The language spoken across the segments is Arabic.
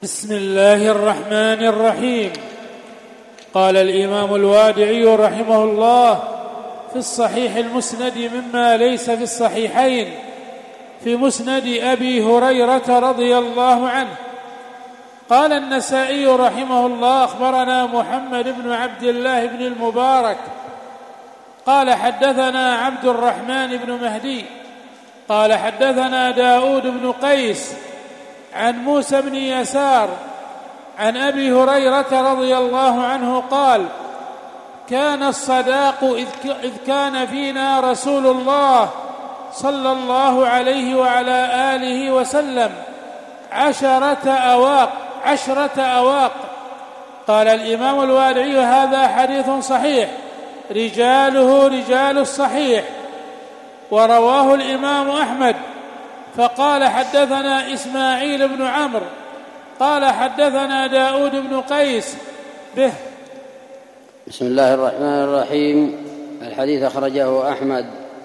بسم الله الرحمن الرحيم. قال الإمام الوادعي رحمه الله في الصحيح المسند مما ليس في الصحيحين في مسند أبي هريرة رضي الله عنه. قال النسائي رحمه الله أخبرنا محمد بن عبد الله بن المبارك قال حدثنا عبد الرحمن بن مهدي قال حدثنا داود بن قيس عن موسى بن يسار عن أبي هريرة رضي الله عنه قال كان الصداق إذ كان فينا رسول الله صلى الله عليه وعلى آله وسلم 10 أواق. قال الإمام الوادعي هذا حديث صحيح رجاله رجال الصحيح، ورواه الإمام أحمد فقال حدثنا إسماعيل بن عمرو قال حدثنا داود بن قيس به. بسم الله الرحمن الرحيم. الحديث أخرجه أحمد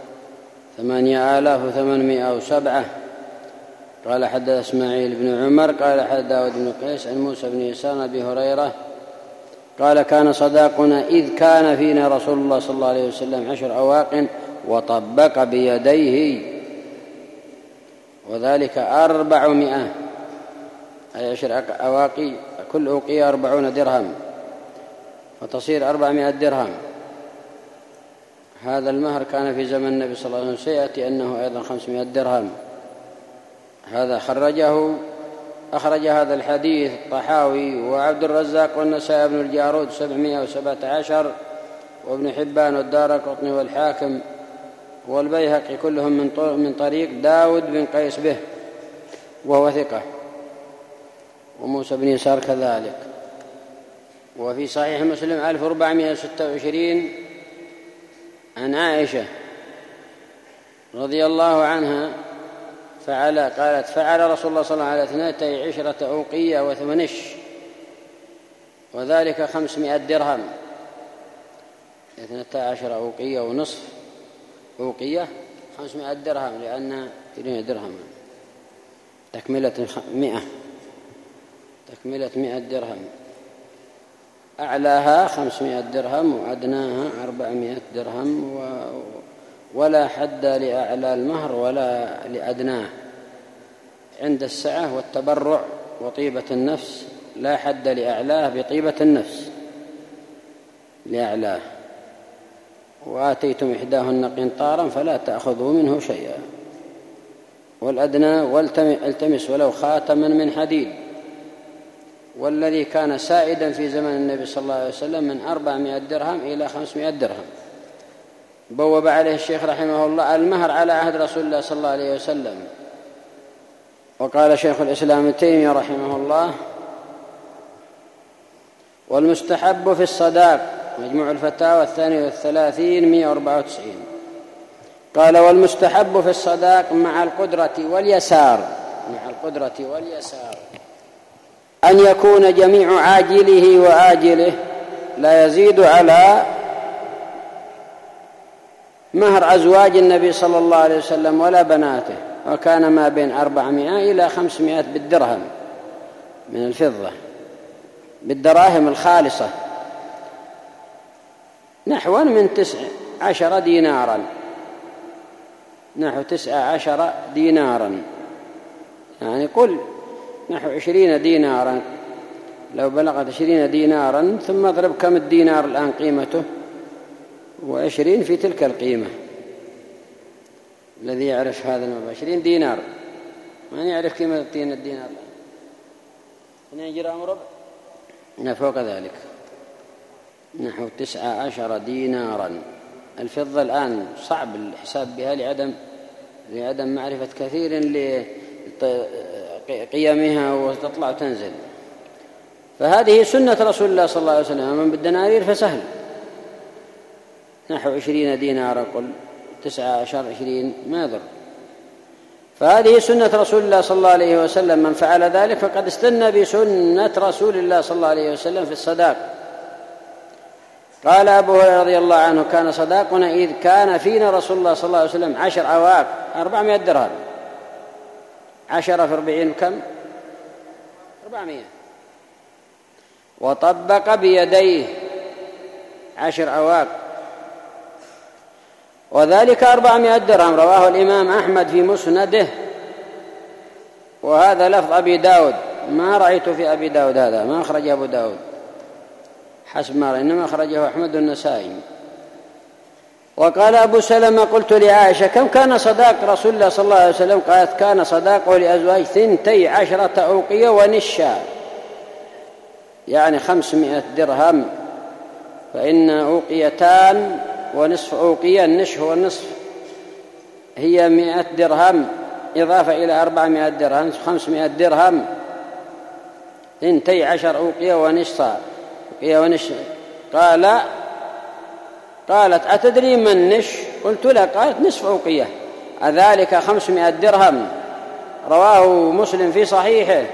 8807. قال حدث إسماعيل بن عمر قال حدث داود بن قيس عن موسى بن يسار عن أبي هريرة قال كان صداقنا إذ كان فينا رسول الله صلى الله عليه وسلم 10 أواق وطبق بيديه وذلك 400، أي 10 أواقي كل أوقية 40 درهم فتصير 400 درهم. هذا المهر كان في زمن النبي صلى الله عليه وسلم، سيأتي أنه أيضا 500 درهم. هذا أخرج هذا الحديث الطحاوي وعبد الرزاق والنسائي بن الجارود 717 وابن حبان والدارقطني والحاكم والبيهقي كلهم من طريق داود بن قيس به وهو ثقة، وموسى بن يسار كذلك. وفي صحيح مسلم 1426 عن عائشة رضي الله عنها قالت فعل رسول الله صلى الله عليه وسلم 12 أوقية وثمنش وذلك 500 درهم. 12 أوقية ونصف أوقية 500 درهم لأنها 20 درهم تكملة 100 درهم. أعلاها 500 درهم وأدناها 400 درهم، ولا حد لأعلى المهر ولا لأدناه. عند السعة والتبرع وطيبة النفس لا حد لأعلاه بطيبة النفس لأعلاه. وآتيتم إحداهن قنطارا فلا تأخذوا منه شيئا، والأدنى والتمس ولو خاتما من حديد. والذي كان سائدا في زمن النبي صلى الله عليه وسلم من 400 درهم إلى 500 درهم. بوب عليه الشيخ رحمه الله المهر على عهد رسول الله صلى الله عليه وسلم. وقال شيخ الإسلام ابن تيمية رحمه الله والمستحب في الصداق مجموع الفتاوى 32 194 قال والمستحب في الصداق مع القدرة واليسار أن يكون جميع عاجله وآجله لا يزيد على مهر أزواج النبي صلى الله عليه وسلم ولا بناته، وكان ما بين 400 إلى 500 بالدرهم من الفضة بالدراهم الخالصة، نحو من 19 دينارا، نحو 19 دينارا، يعني قل نحو 20 دينارا. لو بلغت 20 دينارا ثم اضرب كم الدينار الآن قيمته، و20 في تلك القيمة. الذي يعرف هذا المبلغ 20 دينار من يعرف قيمة الدينار الآن 2 جرام ربع فوق ذلك، نحو 19 دينارا. الفضة الآن صعب الحساب بها لعدم معرفة كثير لقيمها وتطلع وتنزل. فهذه سنة رسول الله صلى الله عليه وسلم. من بالدنانير فسهل، نحو 20 دينارا قل 19 20 ما يضر. فهذه سنة رسول الله صلى الله عليه وسلم. من فعل ذلك فقد استنى بسنة رسول الله صلى الله عليه وسلم في الصداق. قال أبو هريرة رضي الله عنه كان صداقنا إذ كان فينا رسول الله صلى الله عليه وسلم 10 أواق 400 درهم. 10 في 40 كم؟ 400. وطبق بيديه 10 أواق، وذلك 400 درهم. رواه الإمام أحمد في مسنده، وهذا لفظ أبي داود، ما رأيت في أبي داود هذا، ما أخرجه أبو داود حسب ما رأي، إنما أخرجه أحمد النسائي. وقال أبو سلمة: قلت لعائشة: كم كان صداق رسول الله صلى الله عليه وسلم؟ قالت: كان صداقه لأزواج 12 أوقية ونشا، يعني 500 درهم. فإن أوقيتان ونصف أوقية، النشف والنصف هي 100 درهم إضافة إلى 400 درهم، 500 درهم. 12 أوقية ونصف. قالت: أتدري ما النش؟ قلت: لا. قالت: نصف أوقية، أذلك 500 درهم. رواه مسلم في صحيحه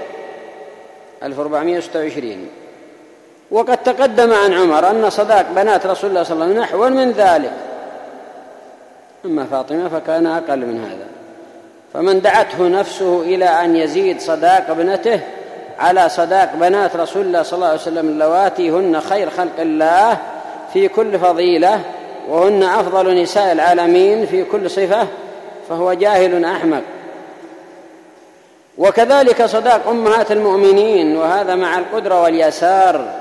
1426. وقد تقدم عن عمر أن صداق بنات رسول الله صلى الله عليه وسلم نحو من ذلك، أما فاطمة فكان أقل من هذا. فمن دعته نفسه إلى أن يزيد صداق ابنته على صداق بنات رسول الله صلى الله عليه وسلم اللواتي هن خير خلق الله في كل فضيلة، وهن أفضل نساء العالمين في كل صفة، فهو جاهل أحمق. وكذلك صداق أمهات المؤمنين، وهذا مع القدرة واليسار.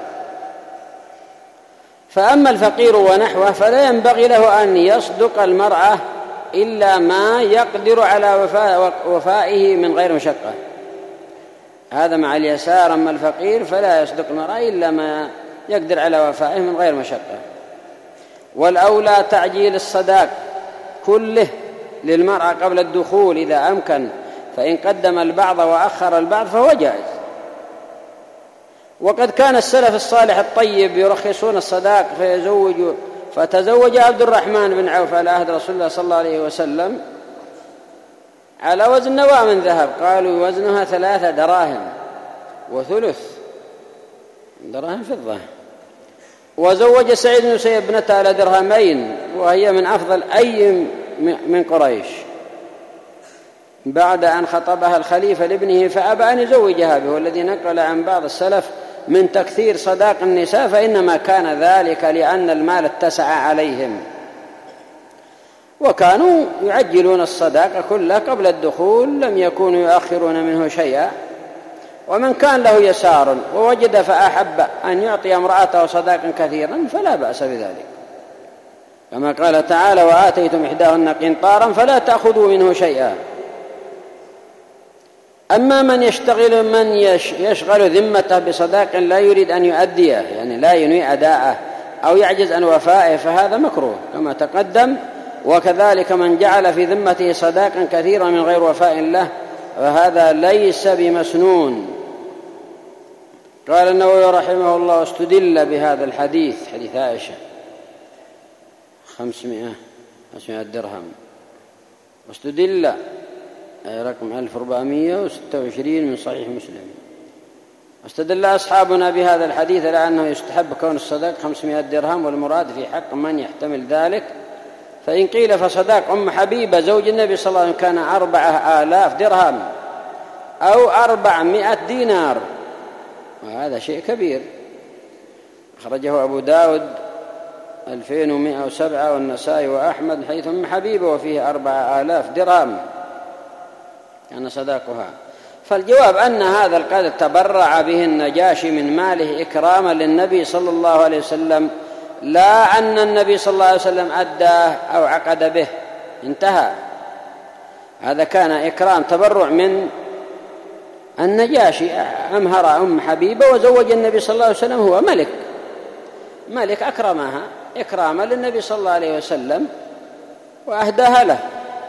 فأما الفقير ونحوه فلا ينبغي له أن يصدق المرأة إلا ما يقدر على وفائه من غير مشقة، هذا مع اليسار. أما الفقير فلا يصدق المرأة إلا ما يقدر على وفائه من غير مشقة. والأولى تعجيل الصداق كله للمرأة قبل الدخول إذا أمكن، فإن قدم البعض وأخر البعض فهو جائز. وقد كان السلف الصالح الطيب يرخصون الصداق فتزوج عبد الرحمن بن عوف على عهد رسول الله صلى الله عليه وسلم على وزن نواة من ذهب، قالوا وزنها 3 دراهم وثلث دراهم فضة. وزوج سعيد بن مسيب ابنته على 2 درهمين، وهي من أفضل أي من قريش، بعد أن خطبها الخليفة لابنه فأبى أن يزوجها به. والذي نقل عن بعض السلف من تكثير صداق النساء فإنما كان ذلك لأن المال اتسع عليهم، وكانوا يعجلون الصداق كله قبل الدخول، لم يكونوا يؤخرون منه شيئا. ومن كان له يسار ووجد فأحب أن يعطي امرأته صداقا كثيرا فلا بأس بذلك، كما قال تعالى: وآتيتم إحداهن قنطارا فلا تأخذوا منه شيئا. أما من يشغل ذمته بصداق لا يريد أن يؤديه، يعني لا ينوي أداءه أو يعجز عن وفائه، فهذا مكروه كما تقدم. وكذلك من جعل في ذمته صداقا كثيرا من غير وفاء له فهذا ليس بمسنون. قال النووي رحمه الله: استدل بهذا الحديث، حديث عائشة 500 درهم، واستدل رقم 1426 من صحيح مسلم. واستدل أصحابنا بهذا الحديث على أنه يستحب كون الصداق 500 درهم، والمراد في حق من يحتمل ذلك. فإن قيل فصداق أم حبيبة زوج النبي صلى الله عليه وسلم كان 4000 درهم أو 400 دينار، وهذا شيء كبير. أخرجه أبو داود 2107 والنسائي وأحمد حيث أم حبيبة وفيه 4000 درهم كان صداقها. فالجواب أن هذا القدر تبرع به النجاشي من ماله إكراما للنبي صلى الله عليه وسلم، لا أن النبي صلى الله عليه وسلم أداه أو عقد به، انتهى. هذا كان إكرام تبرع من النجاشي، أمهر أم حبيبة وزوج النبي صلى الله عليه وسلم، هو ملك أكرمها إكراما للنبي صلى الله عليه وسلم وأهداها له،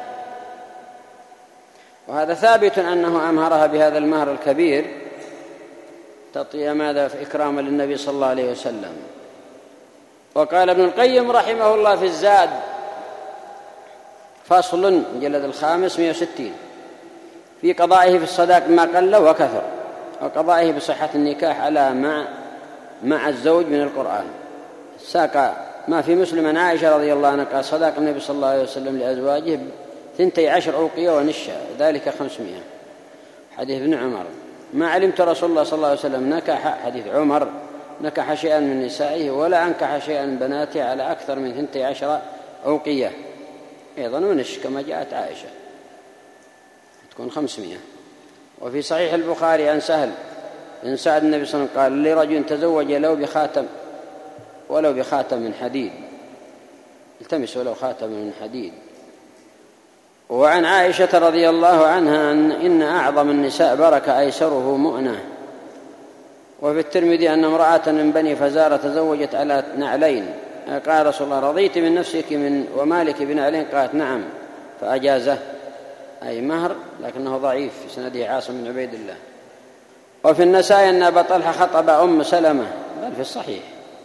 وهذا ثابت أنه أمهرها بهذا المهر الكبير تطيع ماذا في إكراما للنبي صلى الله عليه وسلم. وقال ابن القيم رحمه الله في الزاد فصل مجلد 5 160 في قضائه في الصداق ما قل وكثر، وقضائه بصحة النكاح على مع الزوج من القرآن. ساق ما في مسلم عن عائشة رضي الله عنها قال: صداق النبي صلى الله عليه وسلم لأزواجه 12 أوقية ونشا، ذلك 500. حديث ابن عمر. ما علمت رسول الله صلى الله عليه وسلم نكح، حديث عمر، نكح شيئا من نسائه ولا أنكح شيئا من بناته على أكثر من 12 أوقية، أيضا ونش كما جاءت عائشة تكون 500. وفي صحيح البخاري عن سهل بن سعد النبي صلى الله عليه وسلم قال لرجل تزوج ولو بخاتم من حديد، التمس ولو خاتم من حديد. وعن عائشة رضي الله عنها إن أعظم النساء بركة أيسره مؤنة. وفي الترمذي أن امرأة من بني فزارة تزوجت على نعلين، قال رسول الله رضيت من نفسك ومالك بنعلين؟ قالت نعم، فأجازه، أي مهر، لكنه ضعيف في سنده عاصم بن عبيد الله. وفي النسائي أن أبا طلحة خطب أم سلمة، بل في الصحيح،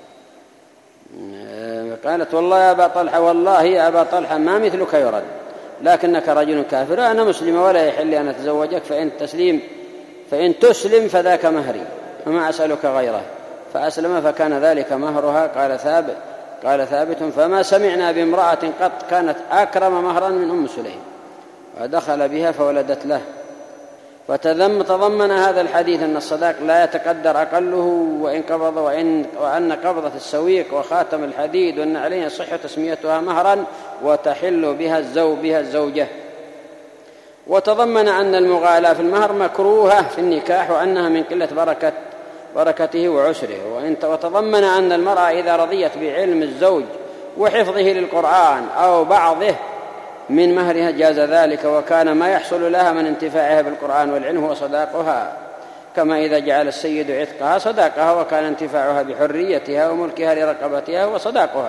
قالت والله يا أبا طلحة، والله يا أبا طلحة ما مثلك يرد، لكنك رجل كافر، أنا مسلمة ولا يحل أن أتزوجك، فإن تسلم فذاك مهري وما أسألك غيره. فأسلم فكان ذلك مهرها. قال ثابت فما سمعنا بامرأة قط كانت أكرم مهرا من أم سليم، ودخل بها فولدت له. وتضمن هذا الحديث أن الصداق لا يتقدر أقله وإن قبض، وأن قبضة السويق وخاتم الحديد والنعلين يصح تسميتها مهرا وتحل بها الزوجة. وتضمن أن المغالاة في المهر مكروهة في النكاح، وأنها من قلة بركته وعسره. وتضمن أن المرأة إذا رضيت بعلم الزوج وحفظه للقرآن أو بعضه من مهرها جاز ذلك، وكان ما يحصل لها من انتفاعها بالقرآن والعلم هو صداقها، كما إذا جعل السيد عتقها صداقها، وكان انتفاعها بحريتها وملكها لرقبتها هو صداقها.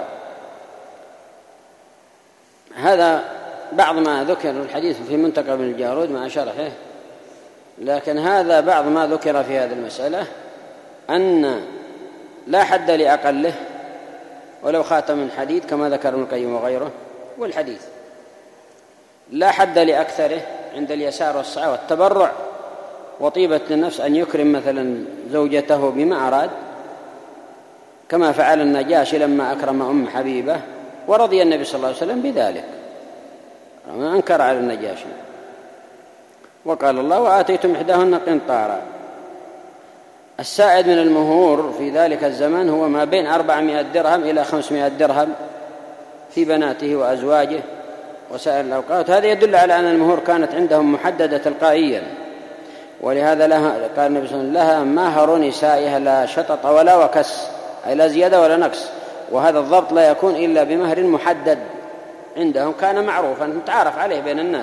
هذا بعض ما ذكر الحديث في منتقى ابن الجارود مع شرحه، لكن هذا بعض ما ذكر في هذه المسألة، أن لا حد لأقله ولو خاتم من حديد كما ذكر ابن القيم وغيره، والحديث لا حد لأكثره عند اليسار والسعة والتبرع وطيبة النفس، أن يكرم مثلا زوجته بما أراد، كما فعل النجاشي لما أكرم أم حبيبة، ورضي النبي صلى الله عليه وسلم بذلك، ما أنكر على النجاشي. وقال الله وآتيتم إحداهن قنطارا. السائد من المهور في ذلك الزمن هو ما بين 400 درهم إلى 500 درهم في بناته وأزواجه وسائر الأوقات. هذا يدل على أن المهور كانت عندهم محددة تلقائيا، ولهذا قال النبي صلى الله عليه وسلم لها مهر نسائها لا شطط ولا وكس، أي لا زيادة ولا نقص. وهذا الضبط لا يكون إلا بمهر محدد عندهم كان معروفا متعارف عليه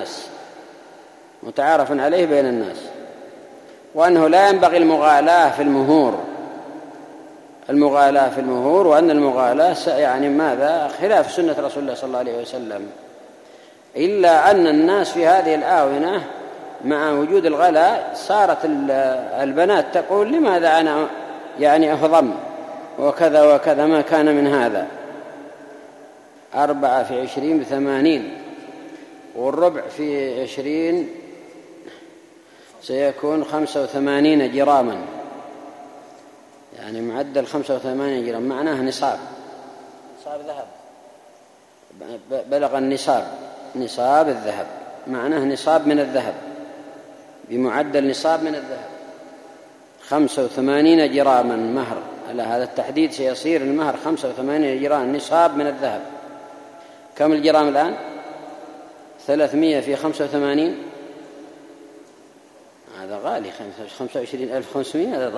بين الناس، وأنه لا ينبغي المغالاة في المهور، وأن المغالاة يعني ماذا خلاف سنة رسول الله صلى الله عليه وسلم. إلا أن الناس في هذه الآونة مع وجود الغلاء صارت البنات تقول لماذا أنا يعني أفضم وكذا وكذا، ما كان من هذا. 4 في 20 ب80، والربع في 20 سيكون 85 جراما، يعني معدل 85 جرام، معناه نصاب ذهب، بلغ نصاب الذهب، معناه نصاب من الذهب، بمعدل نصاب من الذهب 85 جراما مهر. على هذا التحديد سيصير المهر 85 جرام نصاب من الذهب. كم الجرام الآن؟ 300 في 85، هذا غالي. 25,500 هذا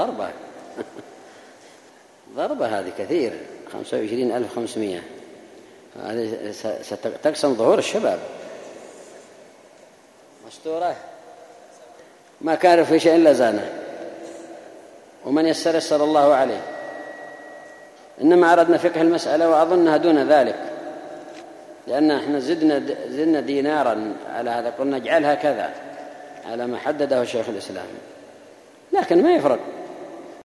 ضربة هذه كثير. 25,500 هذه ستقسم ظهور الشباب. مستورة ما كان في شيء إلا زانه، ومن يسر الله عليه. إنما أردنا فقه المسألة، وأظنها دون ذلك، لأن احنا زدنا دينارا على هذا، قلنا اجعلها كذا على ما حدده شيخ الإسلام، لكن ما يفرق.